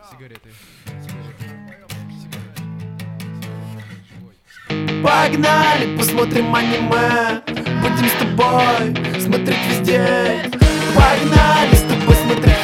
Сигареты. Погнали, посмотрим аниме. Будем с тобой смотреть везде. Погнали с тобой смотреть